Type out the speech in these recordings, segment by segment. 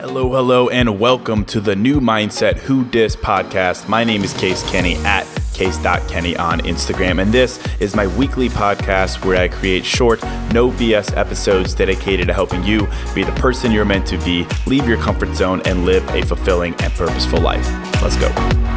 Hello, and welcome to the New Mindset Who Dis podcast. My name is Case Kenny at case.kenny on Instagram, and this is my weekly podcast where I create short, no BS episodes dedicated to helping you be the person you're meant to be, leave your comfort zone, and live a fulfilling and purposeful life. Let's go.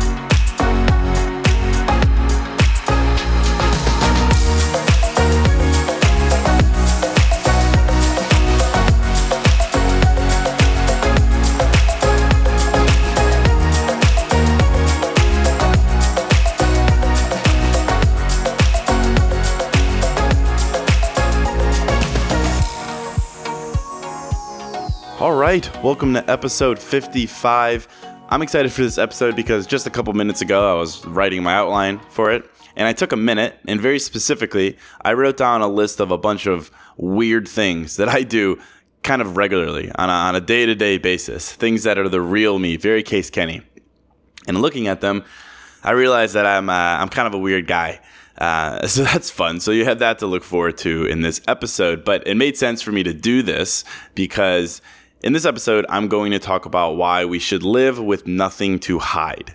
All right, welcome to episode 55. I'm excited for this episode because just a couple minutes ago, I was writing my outline for it, and I took a minute, and very specifically, I wrote down a list of a bunch of weird things that I do kind of regularly on a day-to-day basis, things that are the real me, very Case Kenny. And looking at them, I realized that I'm kind of a weird guy. So that's fun. So you have that to look forward to in this episode, but it made sense for me to do this because in this episode, I'm going to talk about why we should live with nothing to hide,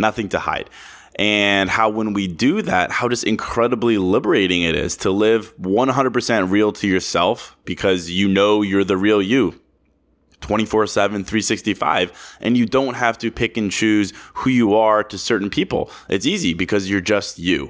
and how when we do that, how just incredibly liberating it is to live 100% real to yourself because you know you're the real you. 24/7, 365, and you don't have to pick and choose who you are to certain people. It's easy because you're just you.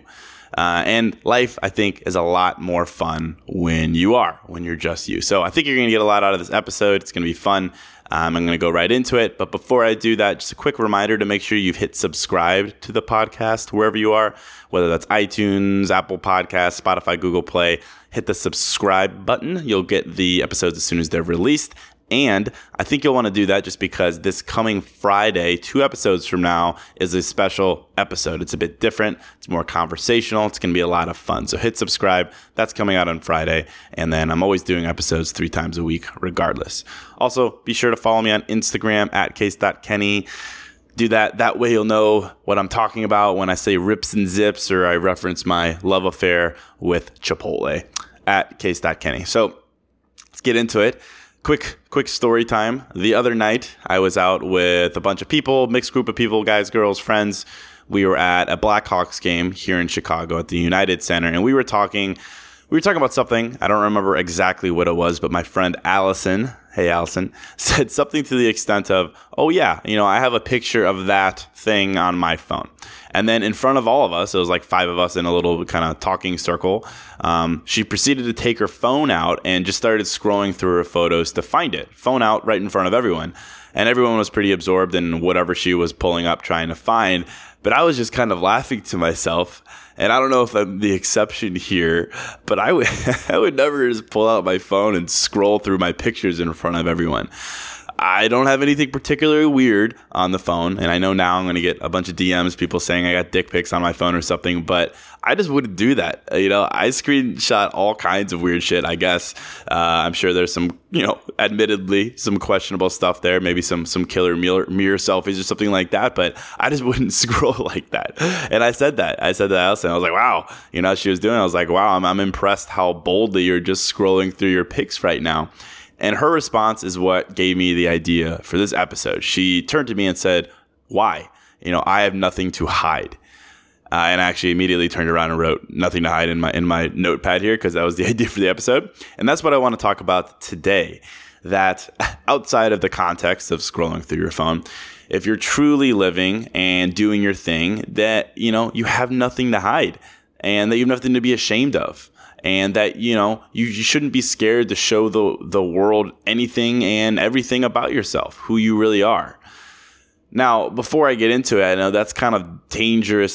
And life, I think, is a lot more fun when you're just you. So I think you're going to get a lot out of this episode. It's going to be fun. I'm going to go right into it. But before I do that, just a quick reminder to make sure you've hit subscribe to the podcast wherever you are, whether that's iTunes, Apple Podcasts, Spotify, Google Play. Hit the subscribe button. You'll get the episodes as soon as they're released. And I think you'll want to do that just because this coming Friday, 2 episodes from now, is a special episode. It's a bit different. It's more conversational. It's going to be a lot of fun. So hit subscribe. That's coming out on Friday. And then I'm always doing episodes 3 times a week regardless. Also, be sure to follow me on Instagram at case.kenny. Do that. That way you'll know what I'm talking about when I say rips and zips or I reference my love affair with Chipotle at case.kenny. So let's get into it. Quick story time. The other night, I was out with a bunch of people, mixed group of people, guys, girls, friends. We were at a Blackhawks game here in Chicago at the United Center, and we were talking about something. I don't remember exactly what it was, but my friend Allison, hey Allison, said something to the extent of, oh yeah, I have a picture of that thing on my phone. And then in front of all of us, it was like 5 of us in a little kind of talking circle. She proceeded to take her phone out and just started scrolling through her photos to find it. Phone out right in front of everyone. And everyone was pretty absorbed in whatever she was pulling up trying to find. But I was just kind of laughing to myself. And I don't know if I'm the exception here, but I would never just pull out my phone and scroll through my pictures in front of everyone. I don't have anything particularly weird on the phone, and I know now I'm going to get a bunch of DMs, people saying I got dick pics on my phone or something, but I just wouldn't do that. I screenshot all kinds of weird shit, I guess. I'm sure there's some, admittedly some questionable stuff there, maybe some killer mirror selfies or something like that, but I just wouldn't scroll like that. And I said that to Allison. I was like, wow, how she was doing. I was like, wow, I'm impressed how boldly you're just scrolling through your pics right now. And her response is what gave me the idea for this episode. She turned to me and said, why? I have nothing to hide. And I actually immediately turned around and wrote nothing to hide in my notepad here because that was the idea for the episode. And that's what I want to talk about today. That outside of the context of scrolling through your phone, if you're truly living and doing your thing, that, you have nothing to hide and that you have nothing to be ashamed of. And that, you shouldn't be scared to show the world anything and everything about yourself, who you really are. Now, before I get into it, I know that's kind of dangerous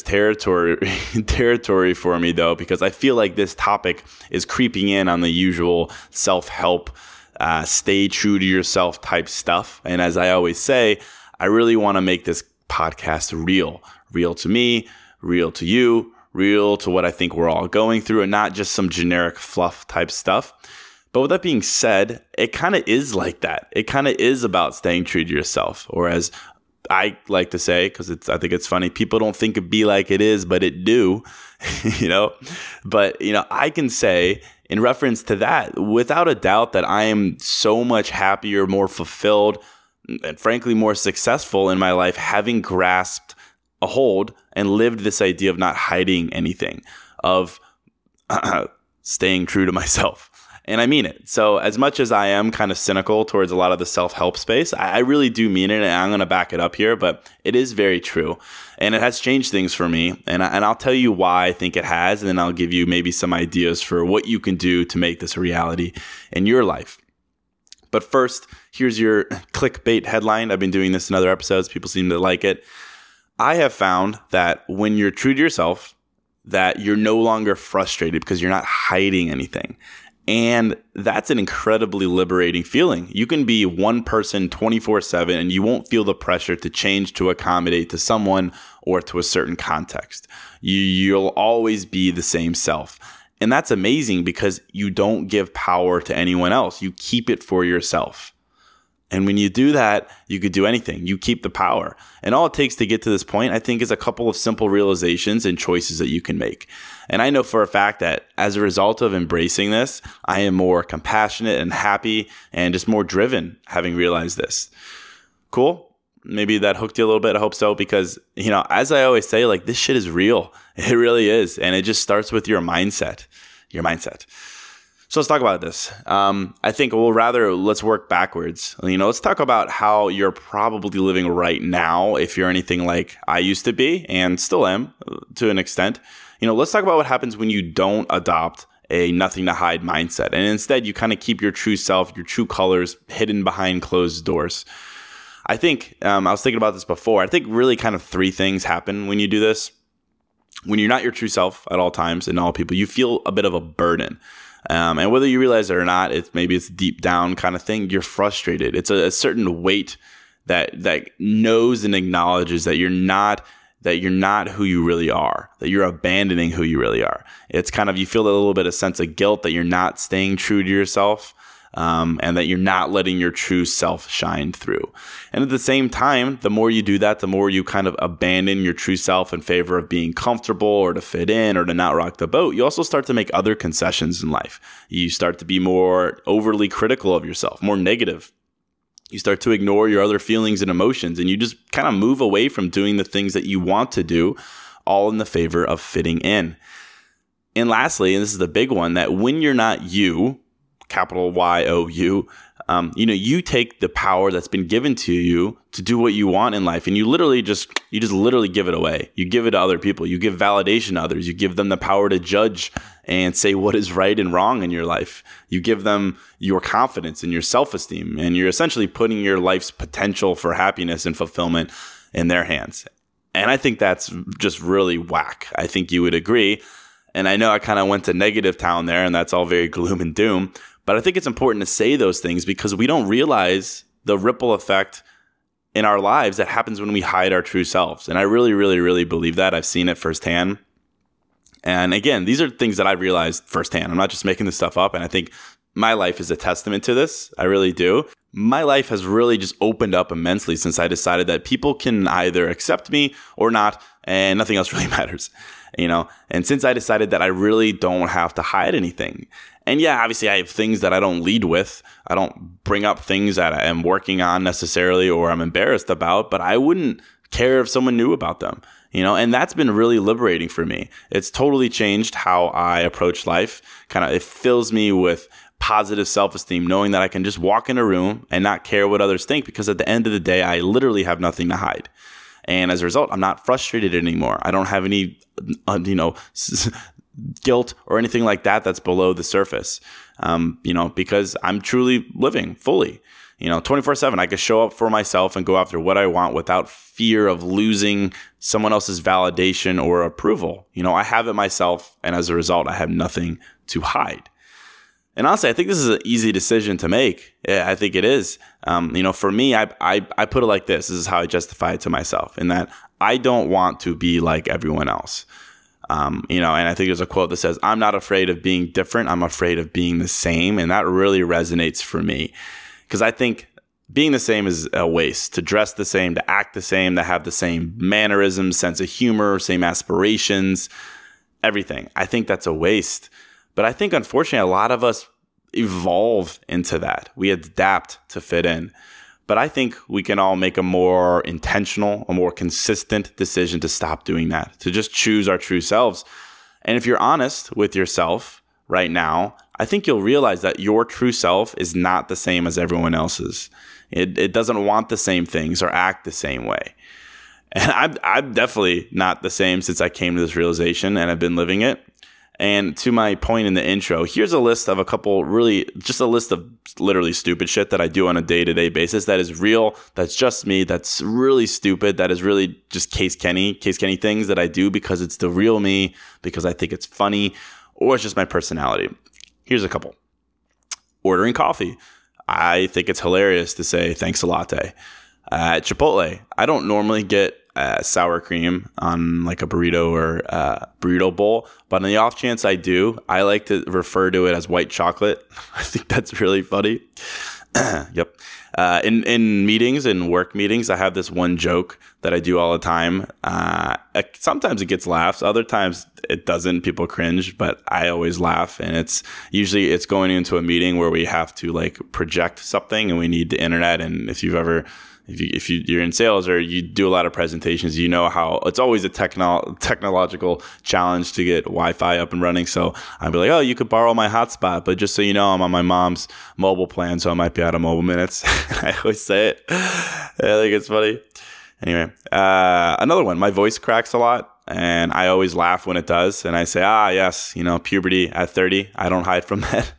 territory for me, though, because I feel like this topic is creeping in on the usual self-help, stay true to yourself type stuff. And as I always say, I really want to make this podcast real to me, real to you, real to what I think we're all going through, and not just some generic fluff type stuff. But with that being said, it kind of is like that. It kind of is about staying true to yourself, or as I like to say, because I think it's funny, people don't think it be like it is, but it do, But, I can say in reference to that, without a doubt, that I am so much happier, more fulfilled, and frankly more successful in my life having grasped a hold and lived this idea of not hiding anything, of staying true to myself. And I mean it. So as much as I am kind of cynical towards a lot of the self-help space, I really do mean it, and I'm going to back it up here, but it is very true. And it has changed things for me. And I'll tell you why I think it has, and then I'll give you maybe some ideas for what you can do to make this a reality in your life. But first, here's your clickbait headline. I've been doing this in other episodes. People seem to like it. I have found that when you're true to yourself, that you're no longer frustrated because you're not hiding anything. And that's an incredibly liberating feeling. You can be one person 24/7 and you won't feel the pressure to change to accommodate to someone or to a certain context. You'll always be the same self. And that's amazing because you don't give power to anyone else. You keep it for yourself. And when you do that, you could do anything. You keep the power. And all it takes to get to this point, I think, is a couple of simple realizations and choices that you can make. And I know for a fact that as a result of embracing this, I am more compassionate and happy and just more driven having realized this. Cool? Maybe that hooked you a little bit. I hope so, because, as I always say, like, this shit is real. It really is. And it just starts with your mindset. So let's talk about this. I think let's work backwards. Let's talk about how you're probably living right now if you're anything like I used to be and still am to an extent. Let's talk about what happens when you don't adopt a nothing to hide mindset. And instead, you kind of keep your true self, your true colors hidden behind closed doors. I think, I was thinking about this before. I think really kind of three things happen when you do this. When you're not your true self at all times and all people, you feel a bit of a burden. And whether you realize it or not, it's deep down kind of thing. You're frustrated. It's a certain weight that knows and acknowledges that you're not who you really are, that you're abandoning who you really are. It's kind of, you feel a little bit of sense of guilt that you're not staying true to yourself. And that you're not letting your true self shine through. And at the same time, the more you do that, the more you kind of abandon your true self in favor of being comfortable or to fit in or to not rock the boat. You also start to make other concessions in life. You start to be more overly critical of yourself, more negative. You start to ignore your other feelings and emotions, and you just kind of move away from doing the things that you want to do, all in the favor of fitting in. And lastly, and this is the big one, that when you're not you, capital Y-O-U, you take the power that's been given to you to do what you want in life, and you just literally give it away. You give it to other people. You give validation to others. You give them the power to judge and say what is right and wrong in your life. You give them your confidence and your self-esteem, and you're essentially putting your life's potential for happiness and fulfillment in their hands. And I think that's just really whack. I think you would agree. And I know I kind of went to negative town there, and that's all very gloom and doom. But I think it's important to say those things because we don't realize the ripple effect in our lives that happens when we hide our true selves. And I really, really, really believe that. I've seen it firsthand. And again, these are things that I realized firsthand. I'm not just making this stuff up. And I think my life is a testament to this. I really do. My life has really just opened up immensely since I decided that people can either accept me or not, and nothing else really matters. And since I decided that I really don't have to hide anything. And yeah, obviously I have things that I don't lead with. I don't bring up things that I am working on necessarily or I'm embarrassed about, but I wouldn't care if someone knew about them, and that's been really liberating for me. It's totally changed how I approach life. It fills me with positive self-esteem, knowing that I can just walk in a room and not care what others think, because at the end of the day, I literally have nothing to hide. And as a result, I'm not frustrated anymore. I don't have any, guilt or anything like that that's below the surface, because I'm truly living fully. 24/7, I can show up for myself and go after what I want without fear of losing someone else's validation or approval. I have it myself, and as a result, I have nothing to hide. And honestly, I think this is an easy decision to make. I think it is. For me, I put it like this. This is how I justify it to myself, in that I don't want to be like everyone else. And I think there's a quote that says, "I'm not afraid of being different. I'm afraid of being the same." And that really resonates for me, because I think being the same is a waste. To dress the same, to act the same, to have the same mannerisms, sense of humor, same aspirations, everything. I think that's a waste. But I think, unfortunately, a lot of us evolve into that. We adapt to fit in. But I think we can all make a more intentional, a more consistent decision to stop doing that, to just choose our true selves. And if you're honest with yourself right now, I think you'll realize that your true self is not the same as everyone else's. It doesn't want the same things or act the same way. And I'm definitely not the same since I came to this realization, and I've been living it. And to my point in the intro, here's a list of just a list of literally stupid shit that I do on a day-to-day basis that is real, that's just me, that's really stupid, that is really just Case Kenny things that I do because it's the real me, because I think it's funny, or it's just my personality. Here's a couple. Ordering coffee. I think it's hilarious to say thanks a latte. At Chipotle, I don't normally get sour cream on like a burrito or burrito bowl, but on the off chance I do, I like to refer to it as white chocolate. I think that's really funny. Yep. In meetings, in work meetings, I have this one joke that I do all the time. Sometimes it gets laughs, other times it doesn't. People cringe, but I always laugh. And it's usually going into a meeting where we have to like project something and we need the internet. And if you're in sales or you do a lot of presentations, you know how it's always a technological challenge to get Wi-Fi up and running. So I'd be like, oh, you could borrow my hotspot, but just so you know, I'm on my mom's mobile plan, so I might be out of mobile minutes. I always say it. I think it's funny. Anyway, another one, my voice cracks a lot and I always laugh when it does. And I say, yes, puberty at 30. I don't hide from that.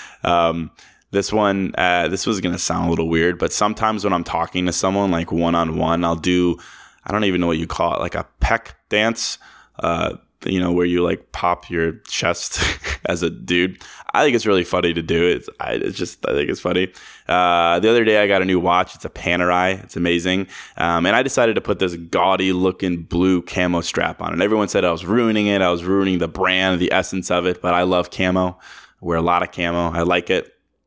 This one, this was going to sound a little weird, but sometimes when I'm talking to someone like one-on-one, I'll do, I don't even know what you call it, like a peck dance, where you like pop your chest as a dude. I think it's really funny to do. I think it's funny. The other day I got a new watch. It's a Panerai. It's amazing. And I decided to put this gaudy looking blue camo strap on. And everyone said I was ruining it. I was ruining the brand, the essence of it. But I love camo. I wear a lot of camo. I like it.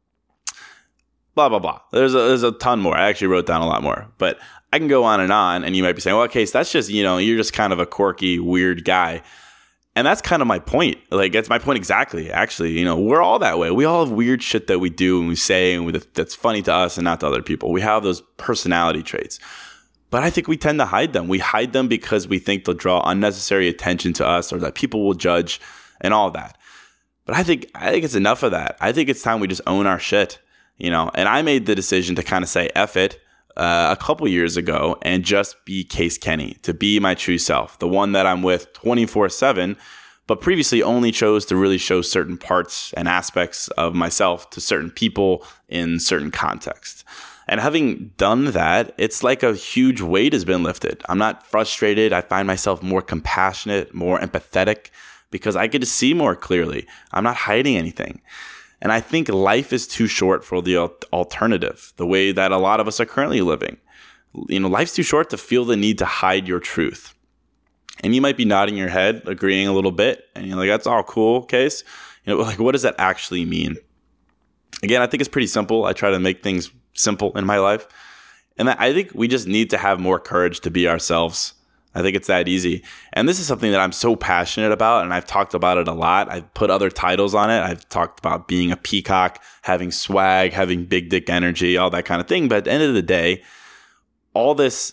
Blah, blah, blah. There's a ton more. I actually wrote down a lot more. But I can go on, and you might be saying, well, Case, that's just, you're just kind of a quirky, weird guy. And that's kind of my point. Like, that's my point exactly, actually. We're all that way. We all have weird shit that we do and we say and that's funny to us and not to other people. We have those personality traits. But I think we tend to hide them. We hide them because we think they'll draw unnecessary attention to us or that people will judge and all that. But I think it's enough of that. I think it's time we just own our shit. And I made the decision to kind of say F it a couple years ago and just be Case Kenny, to be my true self, the one that I'm with 24/7, but previously only chose to really show certain parts and aspects of myself to certain people in certain contexts. And having done that, it's like a huge weight has been lifted. I'm not frustrated. I find myself more compassionate, more empathetic, because I get to see more clearly. I'm not hiding anything. And I think life is too short for the alternative, the way that a lot of us are currently living. Life's too short to feel the need to hide your truth. And you might be nodding your head, agreeing a little bit, and you're like, that's all cool, Case. Like, what does that actually mean? Again, I think it's pretty simple. I try to make things simple in my life. And I think we just need to have more courage to be ourselves. I think it's that easy. And this is something that I'm so passionate about, and I've talked about it a lot. I've put other titles on it. I've talked about being a peacock, having swag, having big dick energy, all that kind of thing. But at the end of the day, all this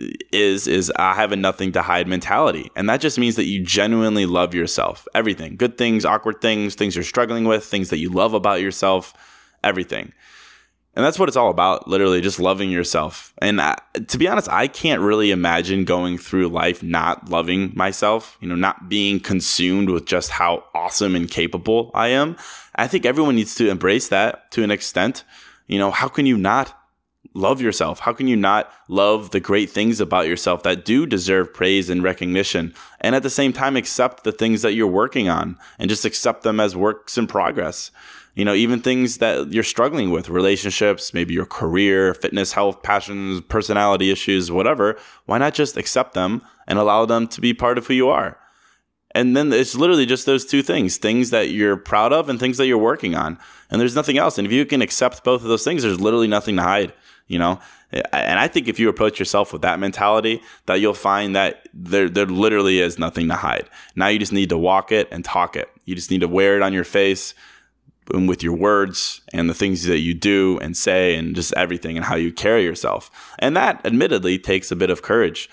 is I have a nothing to hide mentality. And that just means that you genuinely love yourself. Everything. Good things, awkward things, things you're struggling with, things that you love about yourself, everything. And that's what it's all about, literally just loving yourself. And to be honest, I can't really imagine going through life not loving myself, not being consumed with just how awesome and capable I am. I think everyone needs to embrace that to an extent. How can you not love yourself? How can you not love the great things about yourself that do deserve praise and recognition? And at the same time, accept the things that you're working on and just accept them as works in progress. Even things that you're struggling with, relationships, maybe your career, fitness, health, passions, personality issues, whatever. Why not just accept them and allow them to be part of who you are? And then it's literally just those two things that you're proud of and things that you're working on. And there's nothing else. And if you can accept both of those things, there's literally nothing to hide, And I think if you approach yourself with that mentality, that you'll find that there literally is nothing to hide. Now you just need to walk it and talk it. You just need to wear it on your face. and with your words and the things that you do and say and just everything and how you carry yourself. And that admittedly takes a bit of courage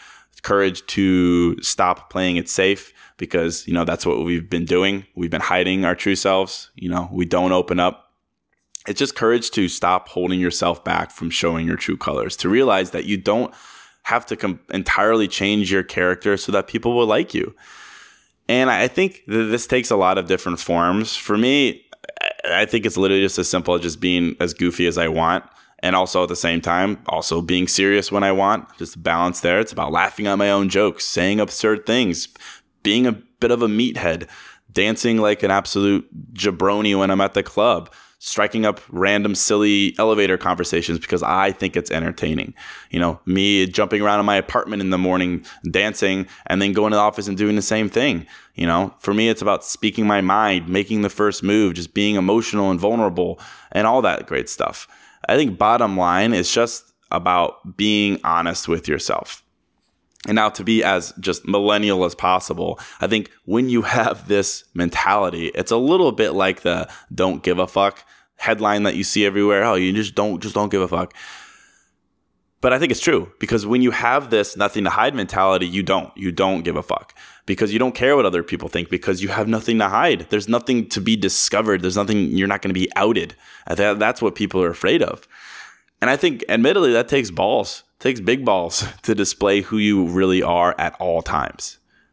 to stop playing it safe, because, that's what we've been doing. We've been hiding our true selves. We don't open up. It's just courage to stop holding yourself back from showing your true colors, to realize that you don't have to entirely change your character so that people will like you. And I think this takes a lot of different forms. For me, I think it's literally just as simple as just being as goofy as I want. And also at the same time, also being serious when I want. Just a balance there. It's about laughing at my own jokes, saying absurd things, being a bit of a meathead, dancing like an absolute jabroni when I'm at the club, striking up random silly elevator conversations because I think it's entertaining. Me jumping around in my apartment in the morning, dancing, and then going to the office and doing the same thing. For me, it's about speaking my mind, making the first move, just being emotional and vulnerable and all that great stuff. I think bottom line is just about being honest with yourself. And now, to be as just millennial as possible, I think when you have this mentality, it's a little bit like the "don't give a fuck" headline that you see everywhere. Oh, you just don't give a fuck. But I think it's true, because when you have this nothing to hide mentality, you don't give a fuck, because you don't care what other people think, because you have nothing to hide. There's nothing to be discovered. There's nothing, you're not going to be outed. That's what people are afraid of. And I think, admittedly, that takes balls. It takes big balls to display who you really are at all times.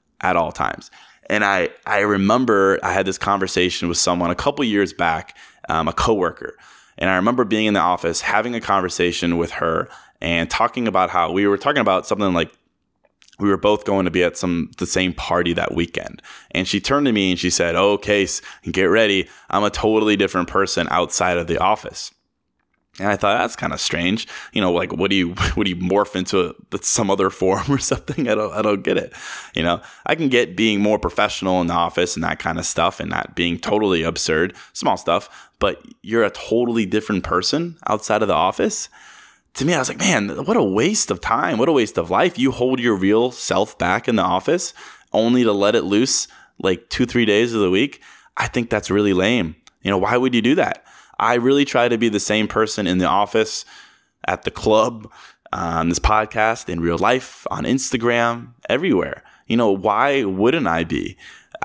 And I remember I had this conversation with someone a couple years back, a coworker. And I remember being in the office, having a conversation with her and talking about how we were talking about something like we were both going to be at the same party that weekend. And she turned to me and she said, "Oh, Case, get ready. I'm a totally different person outside of the office." And I thought, that's kind of strange. Like, what do you morph into some other form or something? I don't get it. I can get being more professional in the office and that kind of stuff, and that being totally absurd, small stuff. But you're a totally different person outside of the office. To me, I was like, man, what a waste of time. What a waste of life. You hold your real self back in the office only to let it loose like 2-3 days of the week. I think that's really lame. Why would you do that? I really try to be the same person in the office, at the club, on this podcast, in real life, on Instagram, everywhere. Why wouldn't I be?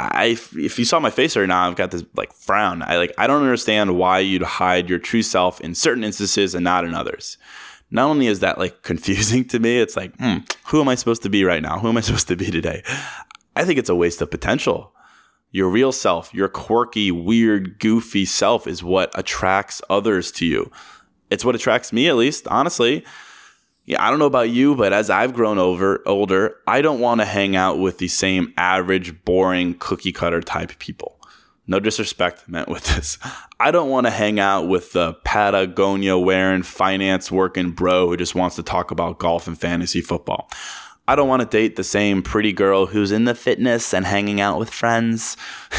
If you saw my face right now, I've got this frown. I don't understand why you'd hide your true self in certain instances and not in others. Not only is that confusing to me, it's who am I supposed to be right now? Who am I supposed to be today? I think it's a waste of potential. Your real self, your quirky, weird, goofy self is what attracts others to you. It's what attracts me, at least, honestly. Yeah, I don't know about you, but as I've grown older, I don't want to hang out with the same average, boring, cookie cutter type people. No disrespect meant with this. I don't want to hang out with the Patagonia wearing, finance working bro who just wants to talk about golf and fantasy football. I don't want to date the same pretty girl who's in the fitness and hanging out with friends.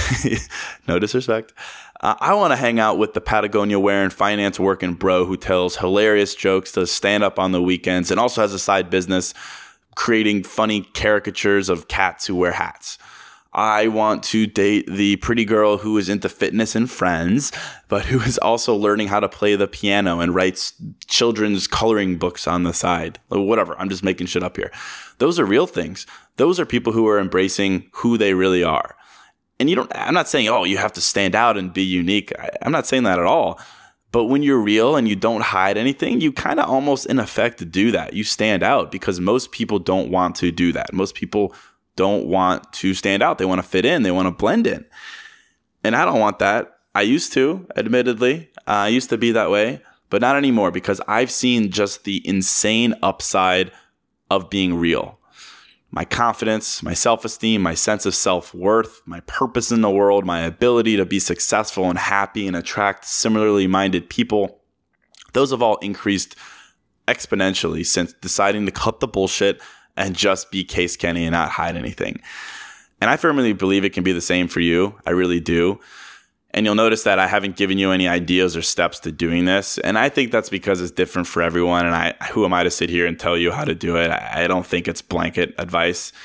No disrespect. I want to hang out with the Patagonia wearing, finance working bro who tells hilarious jokes to stand up on the weekends and also has a side business creating funny caricatures of cats who wear hats. I want to date the pretty girl who is into fitness and friends, but who is also learning how to play the piano and writes children's coloring books on the side. Or whatever. I'm just making shit up here. Those are real things. Those are people who are embracing who they really are. And I'm not saying, you have to stand out and be unique. I'm not saying that at all. But when you're real and you don't hide anything, you kind of almost in effect do that. You stand out because most people don't want to do that. Most people don't want to stand out. They want to fit in. They want to blend in. And I don't want that. I used to, admittedly. I used to be that way, but not anymore, because I've seen just the insane upside of being real. My confidence, my self-esteem, my sense of self-worth, my purpose in the world, my ability to be successful and happy and attract similarly minded people, those have all increased exponentially since deciding to cut the bullshit and just be Case Kenny and not hide anything. And I firmly believe it can be the same for you. I really do. And you'll notice that I haven't given you any ideas or steps to doing this. And I think that's because it's different for everyone. And who am I to sit here and tell you how to do it? I don't think it's blanket advice.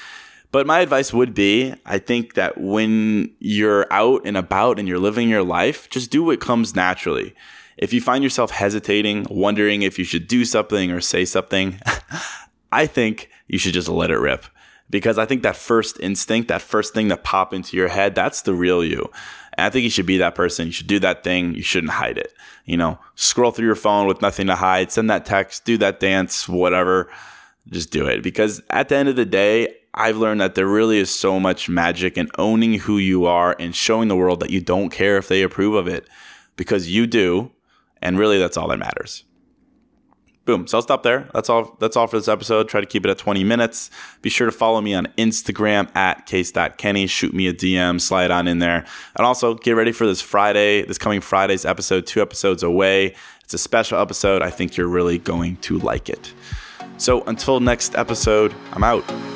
But my advice would be, I think that when you're out and about and you're living your life, just do what comes naturally. If you find yourself hesitating, wondering if you should do something or say something, I think you should just let it rip. Because I think that first instinct, that first thing that pops into your head, that's the real you. And I think you should be that person. You should do that thing. You shouldn't hide it. Scroll through your phone with nothing to hide, send that text, do that dance, whatever. Just do it. Because at the end of the day, I've learned that there really is so much magic in owning who you are and showing the world that you don't care if they approve of it, because you do. And really, that's all that matters. Boom. So I'll stop there. That's all for this episode. Try to keep it at 20 minutes. Be sure to follow me on Instagram at case.kenny. Shoot me a DM, slide on in there. And also get ready for this coming Friday's episode, 2 episodes away. It's a special episode. I think you're really going to like it. So until next episode, I'm out.